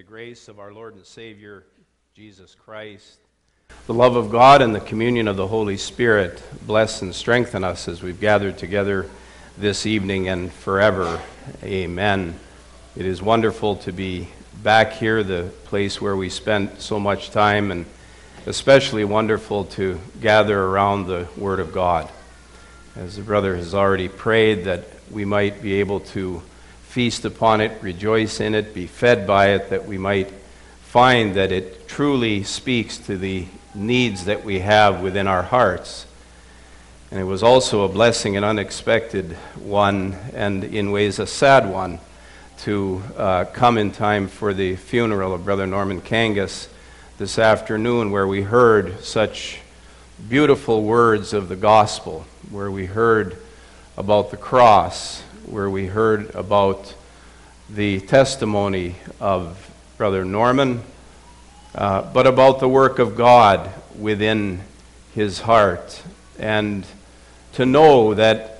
grace of our Lord and Savior, Jesus Christ, the love of God and the communion of the Holy Spirit bless and strengthen us as we've gathered together this evening and forever. Amen. It is wonderful to be back here, the place where we spent so much time, and especially wonderful to gather around the Word of God. As the brother has already prayed, that we might be able to feast upon it, rejoice in it, be fed by it, that we might find that it truly speaks to the needs that we have within our hearts. And it was also a blessing, an unexpected one, and in ways a sad one, to come in time for the funeral of Brother Norman Kangas this afternoon, where we heard such beautiful words of the gospel, where we heard about the cross, where we heard about the testimony of Brother Norman, but about the work of God within his heart. And to know that,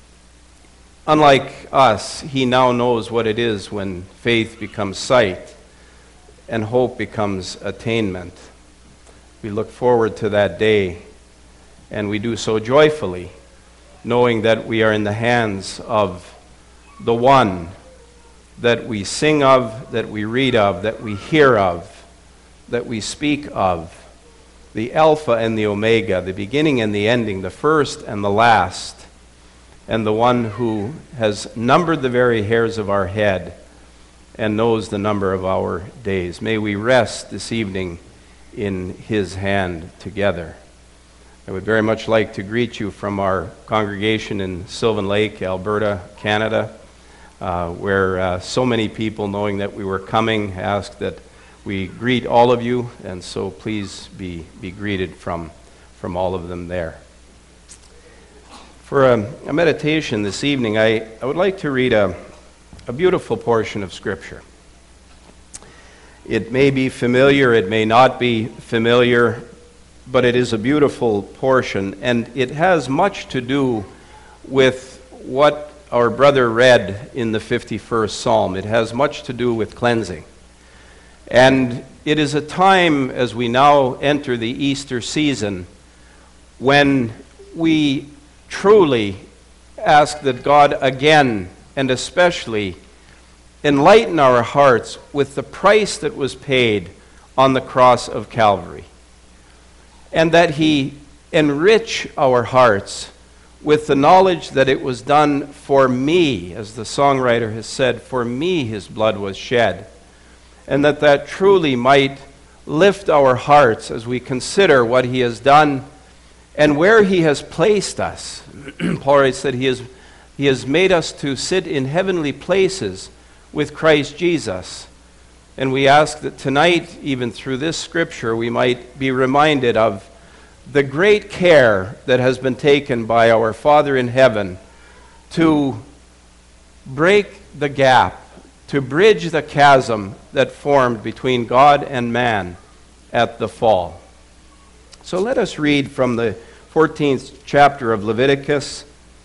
unlike us, he now knows what it is when faith becomes sight and hope becomes attainment. We look forward to that day, and we do so joyfully, knowing that we are in the hands of the one that we sing of, that we read of, that we hear of, that we speak of, the Alpha and the Omega, the beginning and the ending, the first and the last, and the one who has numbered the very hairs of our head and knows the number of our days. May we rest this evening in his hand together. I would very much like to greet you from our congregation in Sylvan Lake, Alberta, Canada, where so many people, knowing that we were coming, asked that we greet all of you, and so please be greeted from all of them there. For a meditation this evening, I would like to read a beautiful portion of Scripture. It may be familiar, it may not be familiar, but it is a beautiful portion, and it has much to do with what our brother read in the 51st Psalm. It has much to do with cleansing. And it is a time, as we now enter the Easter season, when we truly ask that God again, and especially, enlighten our hearts with the price that was paid on the cross of Calvary, and that He enrich our hearts with the knowledge that it was done for me, as the songwriter has said, for me His blood was shed, and that truly might lift our hearts as we consider what He has done and where He has placed us. Paul writes that He has made us to sit in heavenly places with Christ Jesus. And we ask that tonight, even through this Scripture, we might be reminded of the great care that has been taken by our Father in heaven to break the gap, to bridge the chasm that formed between God and man at the fall. So let us read from the 14th chapter of Leviticus.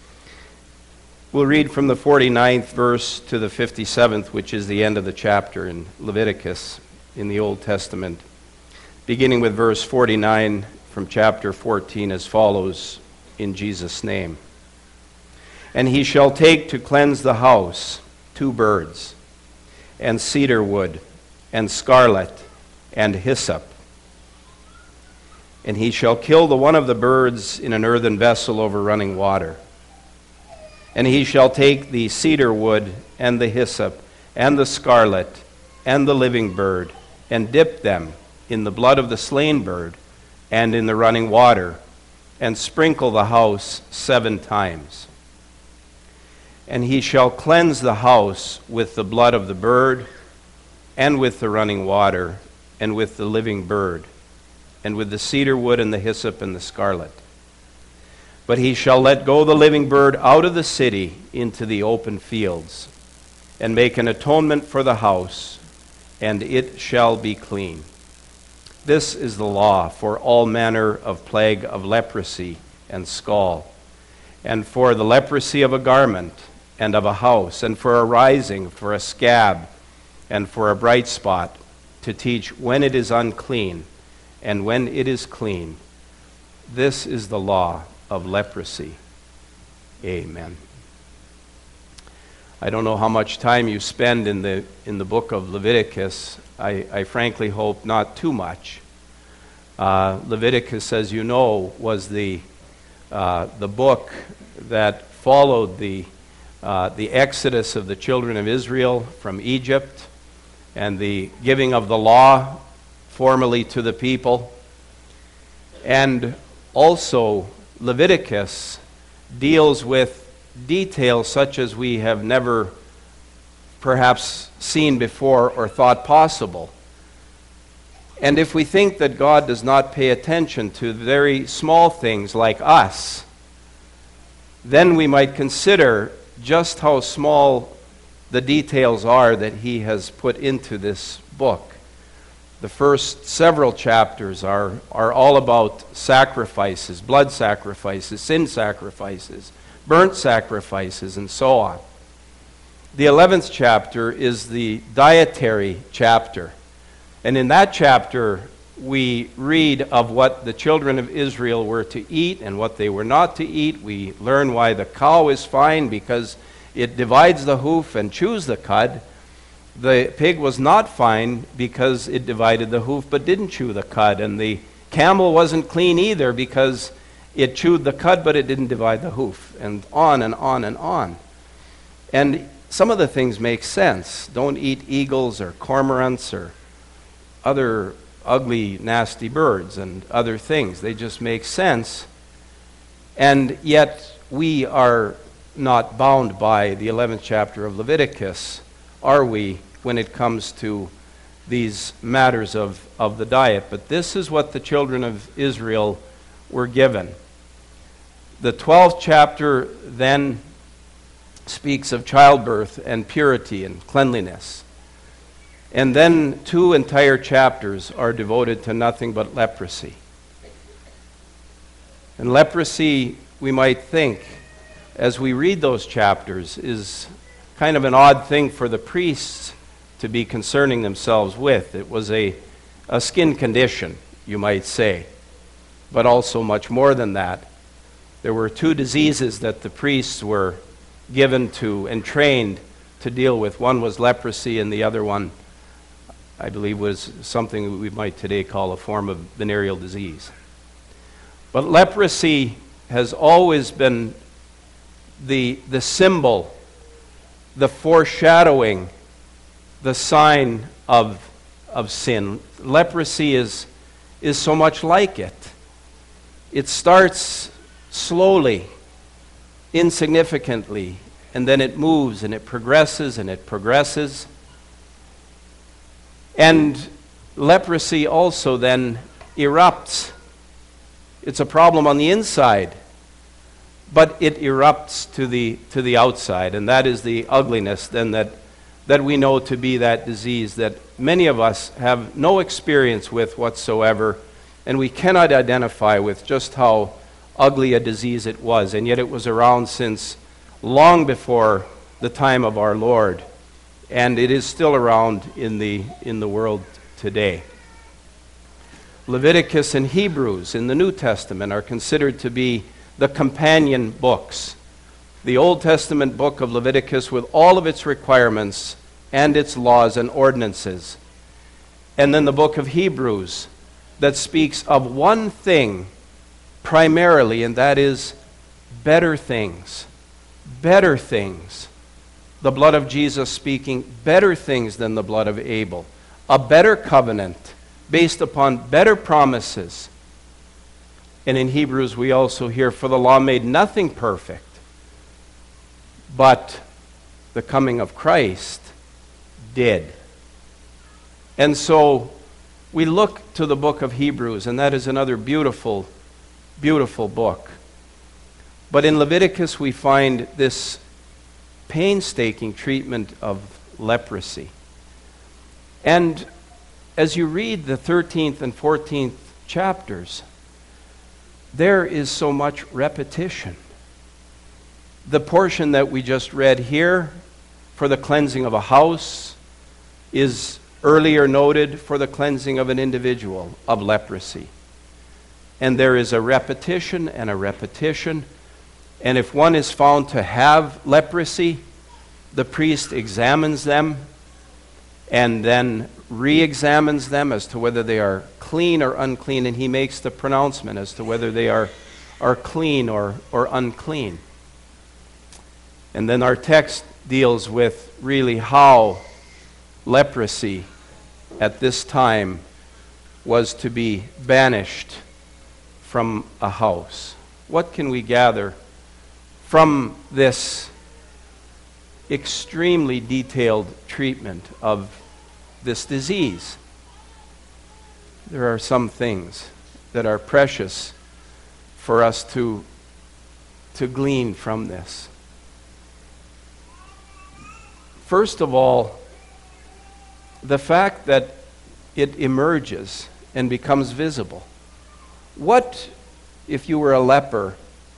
We'll read from the 49th verse to the 57th, which is the end of the chapter in Leviticus in the Old Testament, beginning with verse 49 from chapter 14 as follows, in Jesus' name. And he shall take to cleanse the house 2 birds, and cedar wood, and scarlet, and hyssop. And he shall kill the one of the birds in an earthen vessel over running water. And he shall take the cedar wood, and the hyssop, and the scarlet, and the living bird, and dip them in the blood of the slain bird, and in the running water, and sprinkle the house 7 times. And he shall cleanse the house with the blood of the bird, and with the running water, and with the living bird, and with the cedar wood, and the hyssop, and the scarlet. But he shall let go the living bird out of the city into the open fields, and make an atonement for the house, and it shall be clean. This is the law for all manner of plague of leprosy and scall, and for the leprosy of a garment and of a house, and for a rising, for a scab, and for a bright spot, to teach when it is unclean and when it is clean. This is the law of leprosy. Amen. I don't know how much time you spend in the book of Leviticus. I frankly hope not too much. Leviticus, as you know, was the book that followed the exodus of the children of Israel from Egypt and the giving of the law formally to the people. And also, Leviticus deals with details such as we have never perhaps seen before or thought possible. And if we think that God does not pay attention to very small things like us, then we might consider just how small the details are that he has put into this book. The first several chapters are all about sacrifices, blood sacrifices, sin sacrifices, burnt sacrifices, and so on. The 11th chapter is the dietary chapter. And in that chapter, we read of what the children of Israel were to eat and what they were not to eat. We learn why the cow is fine because it divides the hoof and chews the cud. The pig was not fine because it divided the hoof but didn't chew the cud. And the camel wasn't clean either because it chewed the cud but it didn't divide the hoof. And on and on and on. And some of the things make sense. Don't eat eagles or cormorants or other ugly, nasty birds and other things. They just make sense. And yet we are not bound by the 11th chapter of Leviticus, are we, when it comes to these matters of the diet? But this is what the children of Israel were given. The 12th chapter then speaks of childbirth and purity and cleanliness. And then 2 entire chapters are devoted to nothing but leprosy. And leprosy, we might think, as we read those chapters, is kind of an odd thing for the priests to be concerning themselves with. It was a skin condition, you might say, but also much more than that. There were 2 diseases that the priests were given to and trained to deal with. One was leprosy, and the other one, I believe, was something we might today call a form of venereal disease. But leprosy has always been the symbol, the foreshadowing, the sign of sin. Leprosy is so much like it. It starts slowly, insignificantly, and then it moves and it progresses and it progresses. And leprosy also then erupts. It's a problem on the inside, but it erupts to the outside, and that is the ugliness then that we know to be that disease that many of us have no experience with whatsoever, and we cannot identify with just how ugly a disease it was, and yet it was around since long before the time of our Lord, and it is still around in the world today. Leviticus and Hebrews in the New Testament are considered to be the companion books. The Old Testament book of Leviticus with all of its requirements and its laws and ordinances. And then the book of Hebrews that speaks of one thing primarily, and that is better things. Better things. The blood of Jesus speaking better things than the blood of Abel. A better covenant based upon better promises. And in Hebrews we also hear, for the law made nothing perfect, but the coming of Christ did. And so we look to the book of Hebrews, and that is another beautiful, beautiful book. But in Leviticus we find this painstaking treatment of leprosy. And as you read the 13th and 14th chapters, there is so much repetition. The portion that we just read here for the cleansing of a house is earlier noted for the cleansing of an individual of leprosy. And there is a repetition and a repetition. And if one is found to have leprosy, the priest examines them and then re-examines them as to whether they are clean or unclean, and he makes the pronouncement as to whether they are clean or unclean. And then our text deals with really how leprosy at this time was to be banished from a house. What can we gather from this extremely detailed treatment of this disease? There are some things that are precious for us to glean from this. First of all, the fact that it emerges and becomes visible. What, if you were a leper,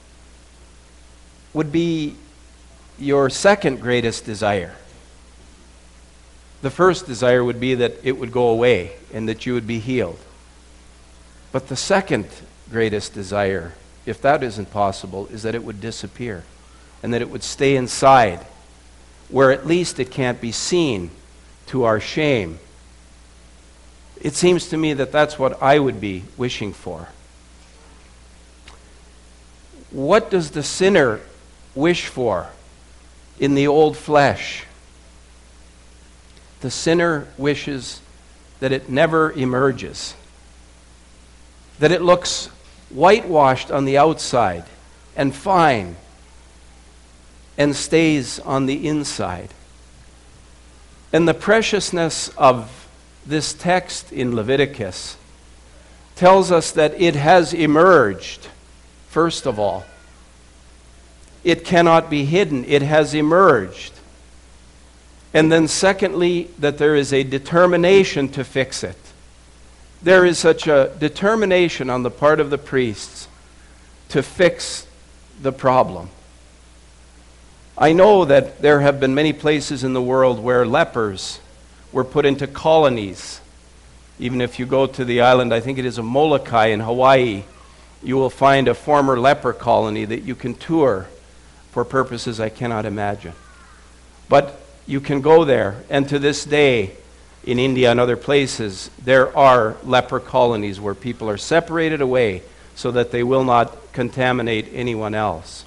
would be your second greatest desire? The first desire would be that it would go away and that you would be healed. But the second greatest desire, if that isn't possible, is that it would disappear and that it would stay inside, where at least it can't be seen to our shame. It seems to me that that's what I would be wishing for. What does the sinner wish for in the old flesh? The sinner wishes that it never emerges, that it looks whitewashed on the outside and fine and stays on the inside. And the preciousness of this text in Leviticus tells us that it has emerged, first of all. It cannot be hidden. It has emerged. And then secondly, that there is a determination to fix it. There is such a determination on the part of the priests to fix the problem. I know that there have been many places in the world where lepers were put into colonies. Even if you go to the island, I think it is of Molokai in Hawaii, you will find a former leper colony that you can tour for purposes I cannot imagine. But you can go there, and to this day, in India and other places, there are leper colonies where people are separated away so that they will not contaminate anyone else.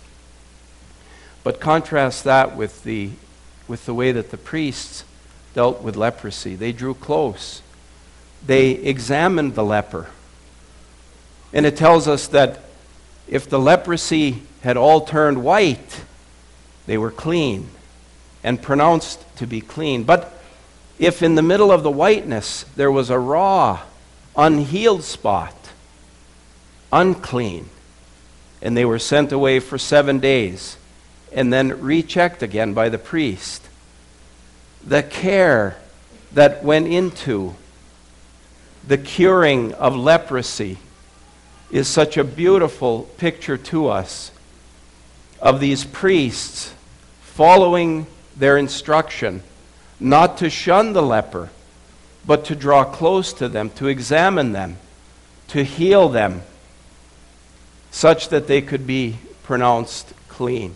But contrast that with the way that the priests dealt with leprosy. They drew close. They examined the leper. And it tells us that if the leprosy had all turned white, they were clean and pronounced to be clean. But if in the middle of the whiteness there was a raw, unhealed spot, unclean, and they were sent away for 7 days and then rechecked again by the priest, the care that went into the curing of leprosy is such a beautiful picture to us of these priests following their instruction not to shun the leper, but to draw close to them, to examine them, to heal them, such that they could be pronounced clean.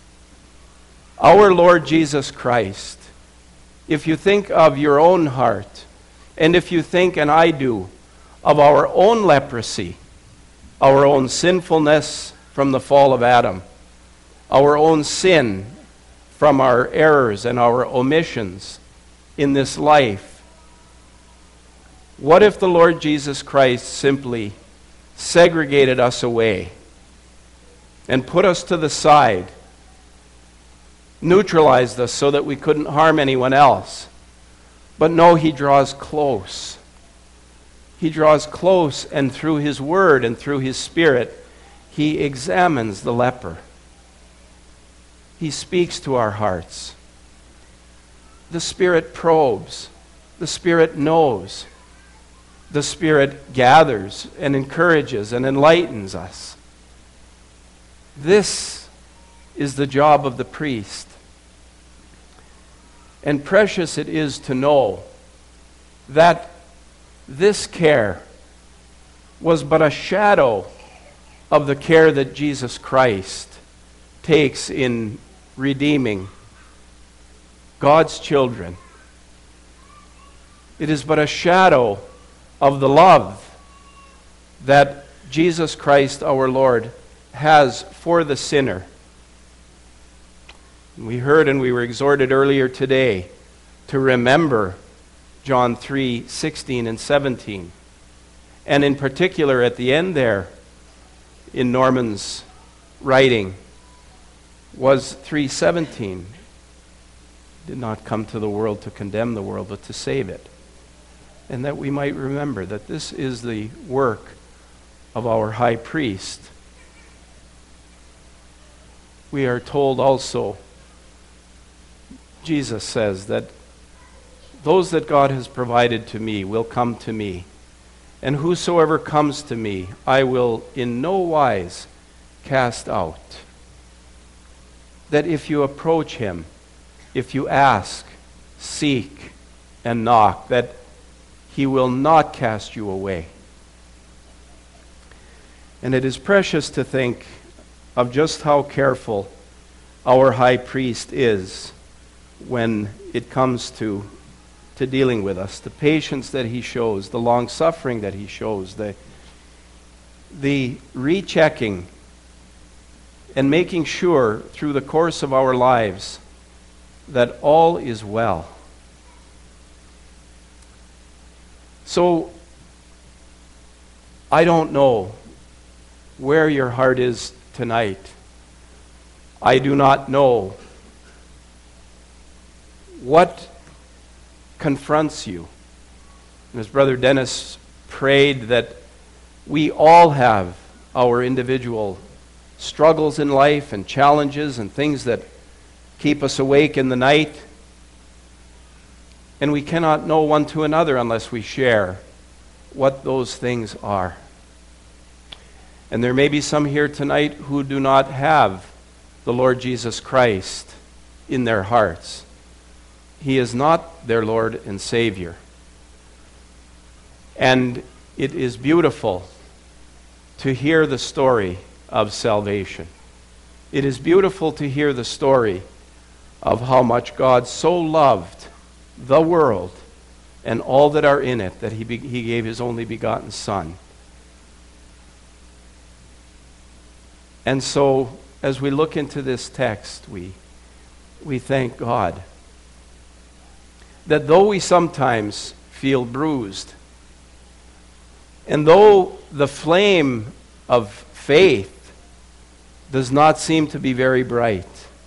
Our Lord Jesus Christ, if you think of your own heart, and if you think, and I do, of our own leprosy, our own sinfulness from the fall of Adam, our own sin from our errors and our omissions in this life, what if the Lord Jesus Christ simply segregated us away and put us to the side, neutralized us so that we couldn't harm anyone else? But no, he draws close. He draws close, and through his word and through his Spirit, he examines the leper. He speaks to our hearts. The Spirit probes. The Spirit knows. The Spirit gathers and encourages and enlightens us. This is the job of the priest. And precious it is to know that this care was but a shadow of the care that Jesus Christ takes in redeeming God's children. It is but a shadow of the love that Jesus Christ our Lord has for the sinner. We heard and we were exhorted earlier today to remember John 3:16 and 17. And in particular at the end there in Norman's writing was 3:17. Did not come to the world to condemn the world, but to save it. And that we might remember that this is the work of our high priest. We are told also, Jesus says that those that God has provided to me will come to me, and whosoever comes to me, I will in no wise cast out. That if you approach him, if you ask, seek, and knock, that he will not cast you away. And it is precious to think of just how careful our high priest is when it comes to dealing with us, the patience that he shows, the long-suffering that he shows, the rechecking and making sure through the course of our lives that all is well. So, I don't know where your heart is tonight. I do not know what confronts you. And as Brother Dennis prayed that we all have our individual struggles in life and challenges and things that keep us awake in the night. And we cannot know one to another unless we share what those things are. And there may be some here tonight who do not have the Lord Jesus Christ in their hearts. He is not their Lord and Savior. And it is beautiful to hear the story of salvation. It is beautiful to hear the story of how much God so loved the world and all that are in it that he gave his only begotten Son. And so, as we look into this text, we thank God that though we sometimes feel bruised, and though the flame of faith does not seem to be very bright,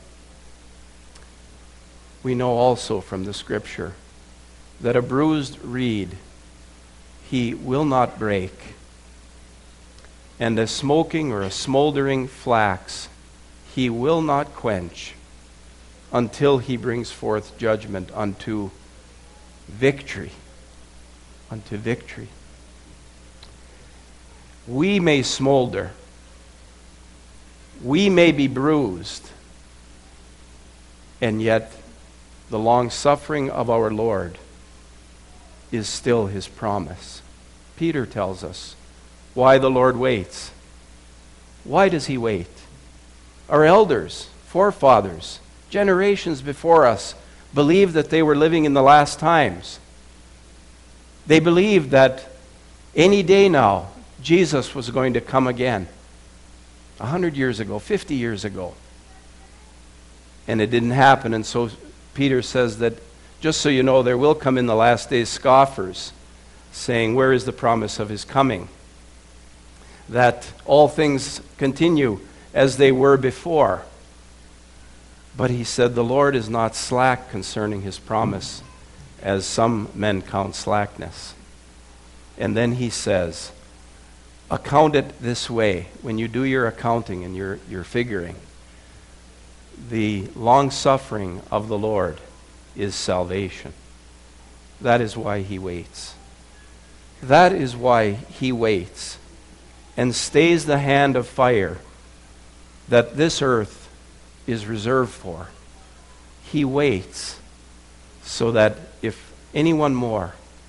we know also from the Scripture that a bruised reed he will not break, and a smoking or a smoldering flax he will not quench until he brings forth judgment unto victory. Unto victory. We may smolder. We may be bruised. And yet, the long-suffering of our Lord is still his promise. Peter tells us why the Lord waits. Why does he wait? Our elders, forefathers, generations before us believed that they were living in the last times. They believed that any day now, Jesus was going to come again. 100 years ago, 50 years ago. And it didn't happen. And so Peter says that, just so you know, there will come in the last days scoffers, saying, where is the promise of his coming? That all things continue as they were before. But he said, the Lord is not slack concerning his promise, as some men count slackness. And then he says, account it this way. When you do your accounting and your figuring, the long-suffering of the Lord is salvation. That is why he waits. That is why he waits and stays the hand of fire that this earth is reserved for. He waits so that if anyone more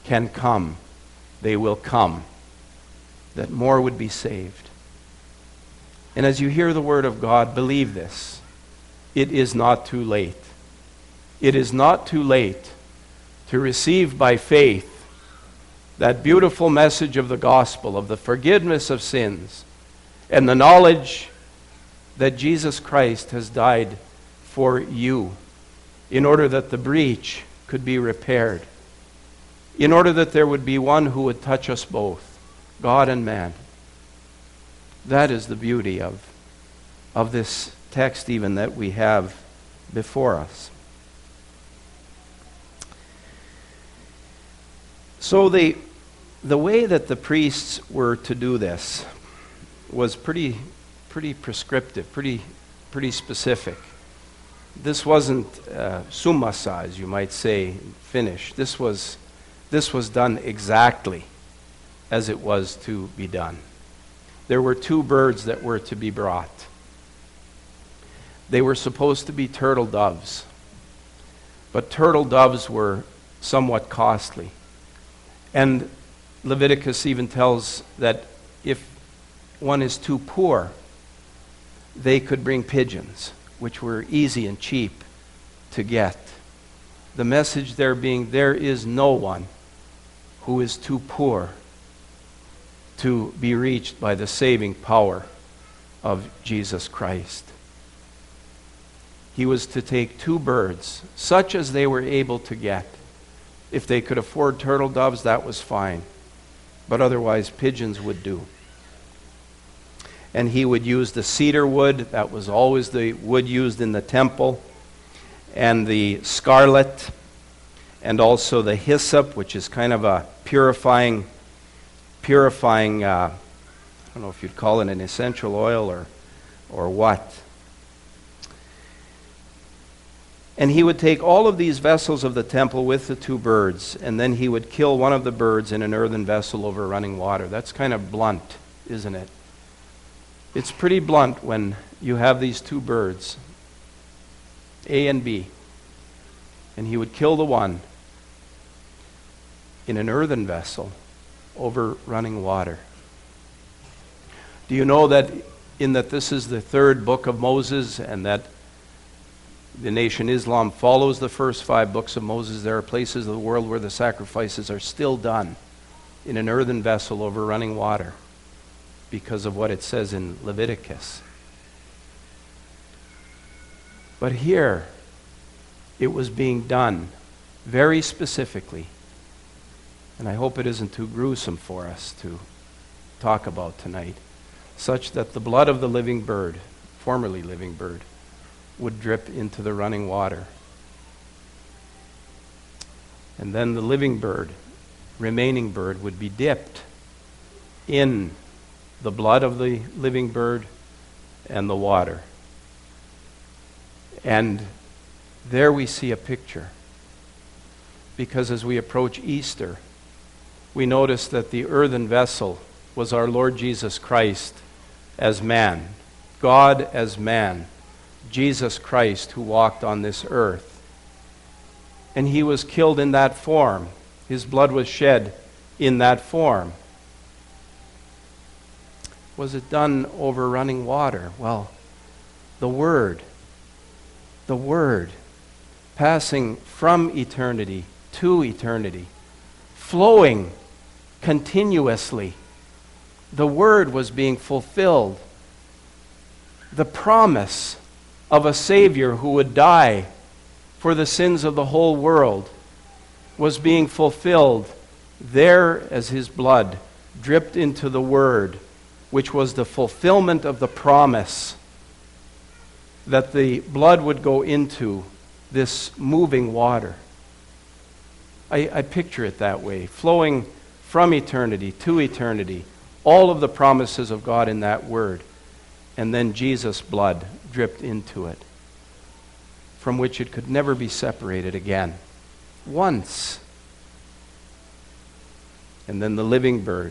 can come, they will come, that more would be saved. And as you hear the word of God, believe this. It is not too late. It is not too late to receive by faith that beautiful message of the gospel, of the forgiveness of sins, and the knowledge that Jesus Christ has died for you in order that the breach could be repaired, in order that there would be one who would touch us both, God and man. That is the beauty of this text even that we have before us. So the way that the priests were to do this was pretty prescriptive, pretty specific. This wasn't summasa, as you might say, finished. This was done exactly as it was to be done. There were 2 birds that were to be brought. They were supposed to be turtle doves, but turtle doves were somewhat costly. And Leviticus even tells that if one is too poor, they could bring pigeons, which were easy and cheap to get. The message there being, there is no one who is too poor to be reached by the saving power of Jesus Christ. He was to take 2 birds, such as they were able to get. If they could afford turtle doves, that was fine. But otherwise, pigeons would do. And he would use the cedar wood. That was always the wood used in the temple. And the scarlet. And also the hyssop, which is kind of a purifying, I don't know if you'd call it an essential oil or what. And he would take all of these vessels of the temple with the 2 birds, and then he would kill one of the birds in an earthen vessel over running water. That's kind of blunt, isn't it? It's pretty blunt when you have these 2 birds, A and B, and he would kill the one in an earthen vessel over running water. Do you know that this is the 3rd book of Moses, and that the nation Islam follows the first 5 books of Moses? There are places of the world where the sacrifices are still done in an earthen vessel over running water because of what it says in Leviticus. But here, it was being done very specifically. And I hope it isn't too gruesome for us to talk about tonight, such that the blood of the living bird, formerly living bird, would drip into the running water. And then the living bird, remaining bird, would be dipped in the blood of the living bird and the water. And there we see a picture. Because as we approach Easter, we notice that the earthen vessel was our Lord Jesus Christ as man, God as man, Jesus Christ who walked on this earth. And he was killed in that form. His blood was shed in that form. Was it done over running water? Well, the Word, passing from eternity to eternity, flowing continuously. The Word was being fulfilled. The promise of a Savior who would die for the sins of the whole world was being fulfilled there as his blood dripped into the Word, which was the fulfillment of the promise that the blood would go into this moving water. I picture it that way, flowing from eternity to eternity, all of the promises of God in that Word, and then Jesus' blood dripped into it, from which it could never be separated again. Once. And then the living bird,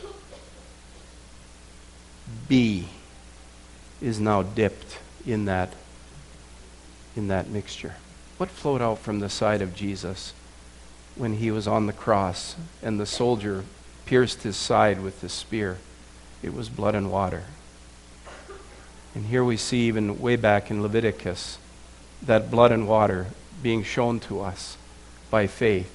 B, is now dipped in that mixture. What flowed out from the side of Jesus when he was on the cross and the soldier pierced his side with the spear. It was blood and water. And here we see, even way back in Leviticus, that blood and water being shown to us by faith.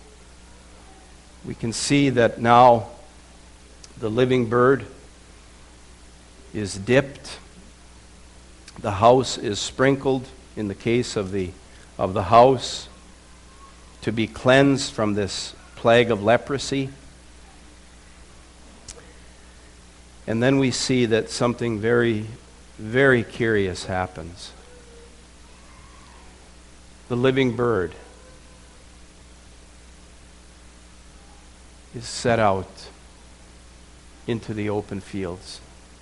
We can see that now the living bird is dipped. The house is sprinkled, in the case of the house, to be cleansed from this plague of leprosy. And then we see that something very, very curious happens. The living bird is set out into the open fields.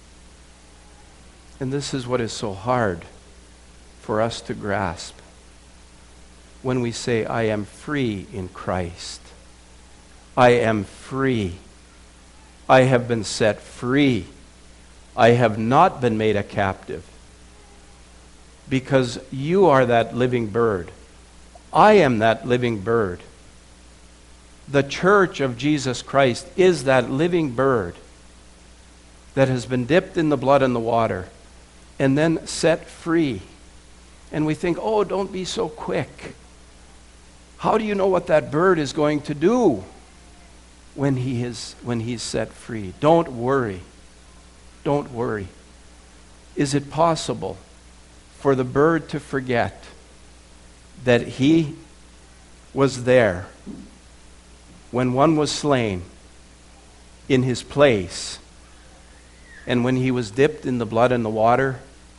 And this is what is so hard for us to grasp. When we say, I am free in Christ. I am free. I have been set free. I have not been made a captive. Because you are that living bird. I am that living bird. The church of Jesus Christ is that living bird that has been dipped in the blood and the water and then set free. And we think, oh, don't be so quick. How do you know what that bird is going to do when he's set free? Don't worry. Don't worry. Is it possible for the bird to forget that he was there when one was slain in his place, and when he was dipped in the blood and the water?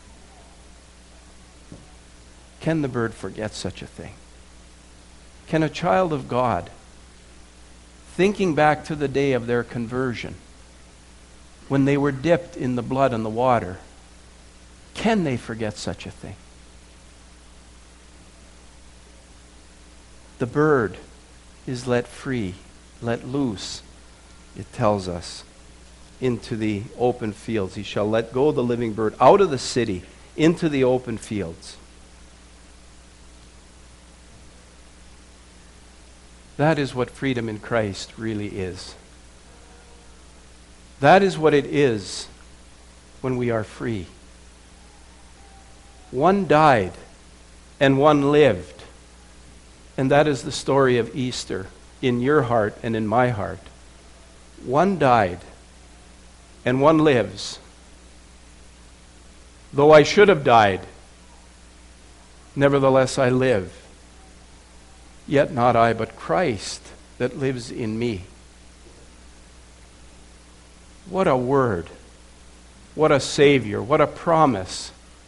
Can the bird forget such a thing? Can a child of God, thinking back to the day of their conversion, when they were dipped in the blood and the water, can they forget such a thing? The bird is let free, let loose, it tells us, into the open fields. He shall let go the living bird out of the city into the open fields. That is what freedom in Christ really is. That is what it is when we are free. One died and one lived. And that is the story of Easter in your heart and in my heart. One died and one lives. Though I should have died, nevertheless I live. Yet not I, but Christ that lives in me. What a word. What a Savior. What a promise.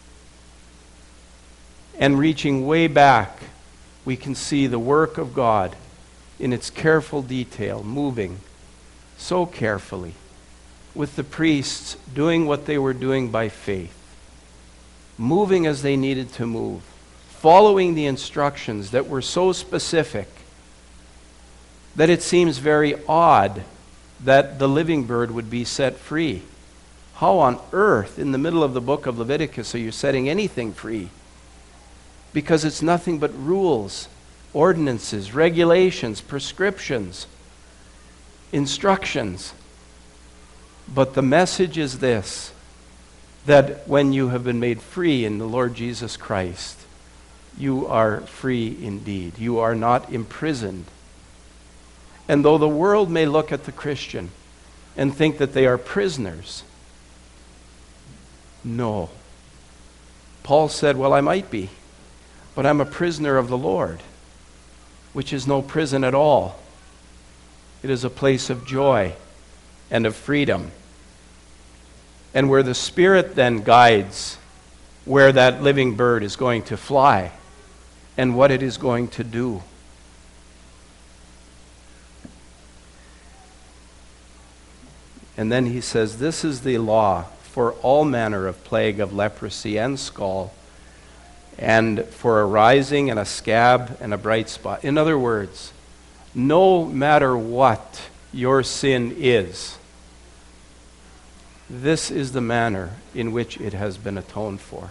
And reaching way back, we can see the work of God in its careful detail, moving so carefully, with the priests doing what they were doing by faith, moving as they needed to move, following the instructions that were so specific that it seems very odd that the living bird would be set free. How on earth, in the middle of the book of Leviticus, are you setting anything free? Because it's nothing but rules, ordinances, regulations, prescriptions, instructions. But the message is this, that when you have been made free in the Lord Jesus Christ, you are free indeed. You are not imprisoned. And though the world may look at the Christian and think that they are prisoners, no. Paul said, well, I might be, but I'm a prisoner of the Lord, which is no prison at all. It is a place of joy and of freedom. And where the Spirit then guides where that living bird is going to fly and what it is going to do. And then he says, this is the law for all manner of plague of leprosy and scall, and for a rising and a scab and a bright spot. In other words, no matter what your sin is, this is the manner in which it has been atoned for.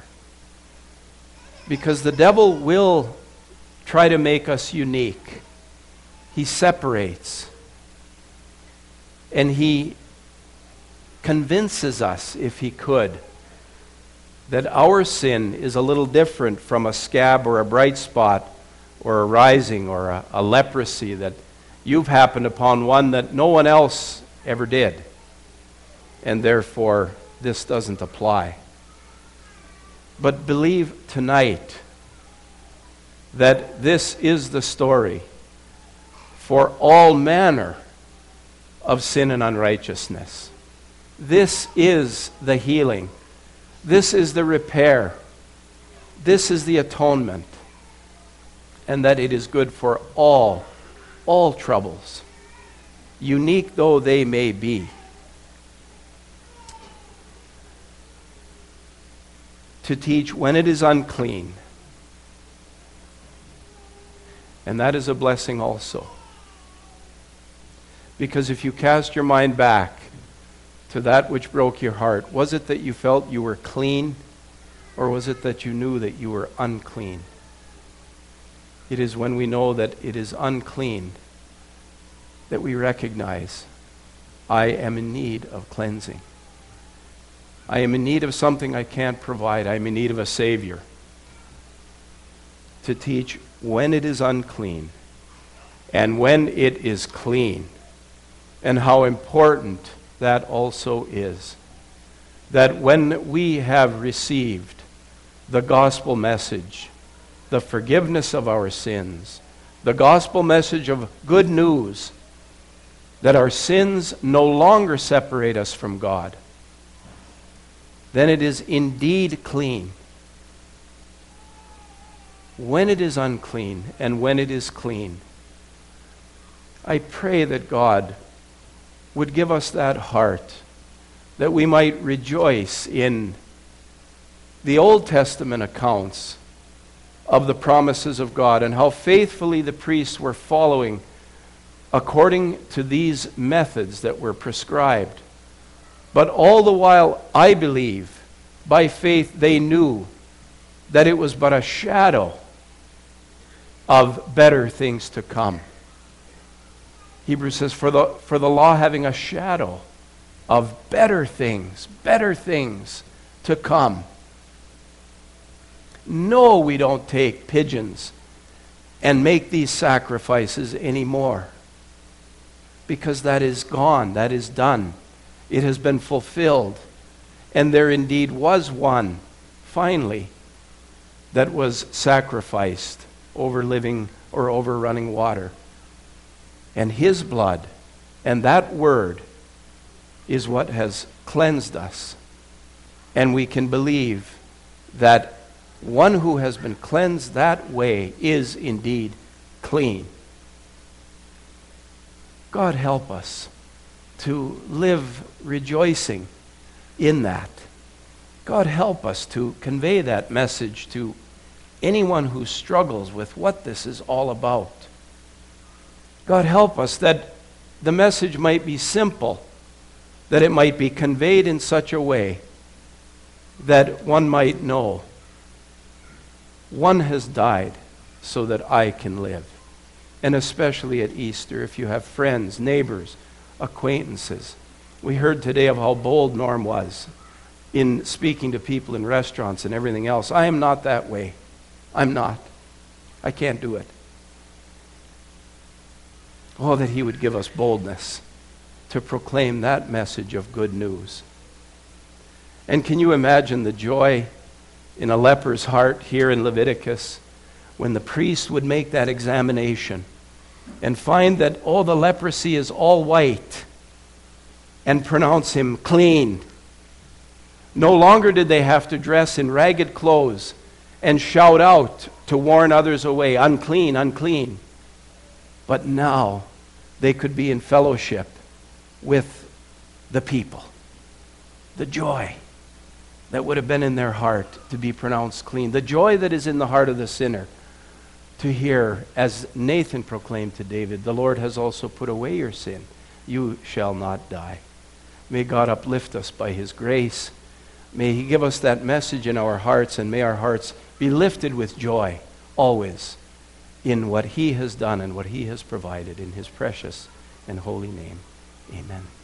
Because the devil will try to make us unique. He separates. And he convinces us, if he could, that our sin is a little different from a scab or a bright spot or a rising or a leprosy, that you've happened upon one that no one else ever did. And therefore, this doesn't apply. But believe tonight that this is the story for all manner of sin and unrighteousness. This is the healing. This is the repair. This is the atonement. And that it is good for all troubles, unique though they may be. To teach when it is unclean. And that is a blessing also. Because if you cast your mind back to that which broke your heart, was it that you felt you were clean, or was it that you knew that you were unclean? It is when we know that it is unclean that we recognize, I am in need of cleansing. I am in need of something I can't provide. I am in need of a Savior to teach when it is unclean and when it is clean, and how important that also is. That when we have received the gospel message, the forgiveness of our sins, the gospel message of good news, that our sins no longer separate us from God, then it is indeed clean. When it is unclean and when it is clean, I pray that God would give us that heart, that we might rejoice in the Old Testament accounts of the promises of God and how faithfully the priests were following according to these methods that were prescribed. But all the while, I believe, by faith, they knew that it was but a shadow of better things to come. Hebrews says, for the law having a shadow of better things to come. No, we don't take pigeons and make these sacrifices anymore, because that is gone, that is done. It has been fulfilled. And there indeed was one, finally, that was sacrificed over living or over running water. And his blood and that word is what has cleansed us. And we can believe that one who has been cleansed that way is indeed clean. God help us to live rejoicing in that. God help us to convey that message to anyone who struggles with what this is all about. God help us that the message might be simple, that it might be conveyed in such a way that one might know one has died so that I can live. And especially at Easter, if you have friends, neighbors, acquaintances. We heard today of how bold Norm was in speaking to people in restaurants and everything else. I am not that way. I'm not. I can't do it. Oh, that he would give us boldness to proclaim that message of good news. And can you imagine the joy in a leper's heart here in Leviticus when the priest would make that examination and find that, oh, the leprosy is all white, and pronounce him clean. No longer did they have to dress in ragged clothes and shout out to warn others away, unclean, unclean. But now they could be in fellowship with the people. The joy that would have been in their heart to be pronounced clean. The joy that is in the heart of the sinner to hear, as Nathan proclaimed to David, the Lord has also put away your sin. You shall not die. May God uplift us by his grace. May he give us that message in our hearts, and may our hearts be lifted with joy always in what he has done and what he has provided in his precious and holy name. Amen.